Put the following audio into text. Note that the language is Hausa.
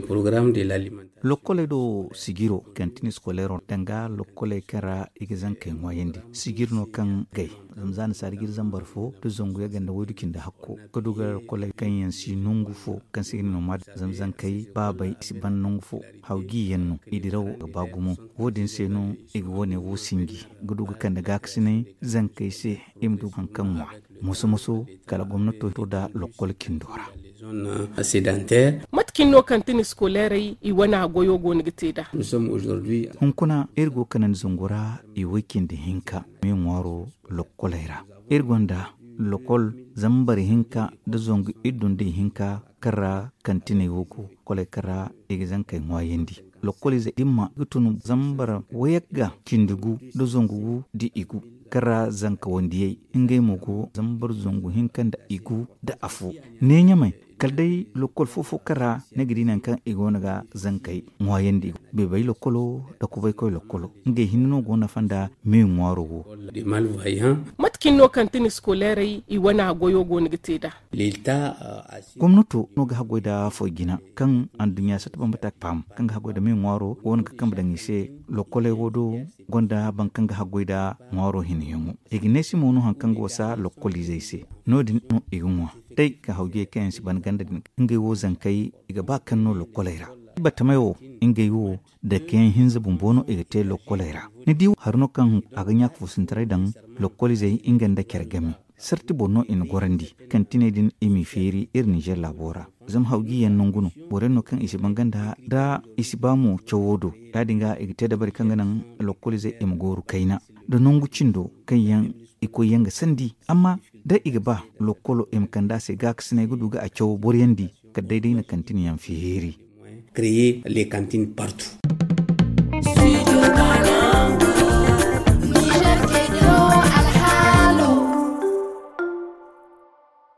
programme de l'alimentation. Lokole do sigiro kantini skolero danga lokole kara igizan kai wayendi sigirno kan gai zamzan sarigir zambar fo to zongu ya ganda wodu kinda hakko kaduga lokole kan yansi nungu fo kan sigirno mad zamzan kai babai siban nungu fo hawgi yanno idiraw bagumo wodin seno igwone wo singi guduga kan daga ksine zan kai se imdu hankan wa musu kala gwamnati to da lokole kindora sédentaire matkinno kantini scolaire i wana goyo gonigteda. Nous sommes aujourd'hui hunkuna ergo kanan zungura i weekend hinka mi ngwaro lokolera ergonda lokol zambari hinka da zongu idunde hinka kara kantine woko kole kara igizan kai ngwayendi lokoli za imma gutunu zambara wayagga kindugu da zongu di igu kara zanka wandiyai ingai mugo zambar zongu hinkan da igu da afu ne nyamai kaldai lokol fofo kara negiri nan kan igonaga zankai ngwayendi be bai lokolo da kubai koy lokolo nge hinno gona fanda me ngwaro go des malvoyants. matkinno kantini scolaire i wana goyo gonigteda. L'État gwamnato no ga hagoida fo gina kan an dunya satba mata pam kan ga hagoida me ngwaro won ga kamba ngise lokole wodo gonda ban kan ga hagoida ngwaro hiniyumu ignesi mono han kan go sa lokoli zaise no din no igumwa dai ka hauge kan si ban ganda din ngai wo zankai iga ba kan no lokolera batamayo ingai wo da kan hinza bumbono iga te lokolera ni di harno kan aganya ku sintrai dan lokoli zai inganda kergami sarti bonno in gorandi kantine din imi feri Niger labora zam haugi yan nungunu boreno kan isi banganda da isi bamu chowodo ya dinga igite da bari kanganan lokoli zai im goru kaina da nungu cindo kan yan iko yanga sandi amma da igba lokolo im kanda se gaksne gudu ga a chowo boryandi ka daidai na kantine yan feri créer les cantines partout.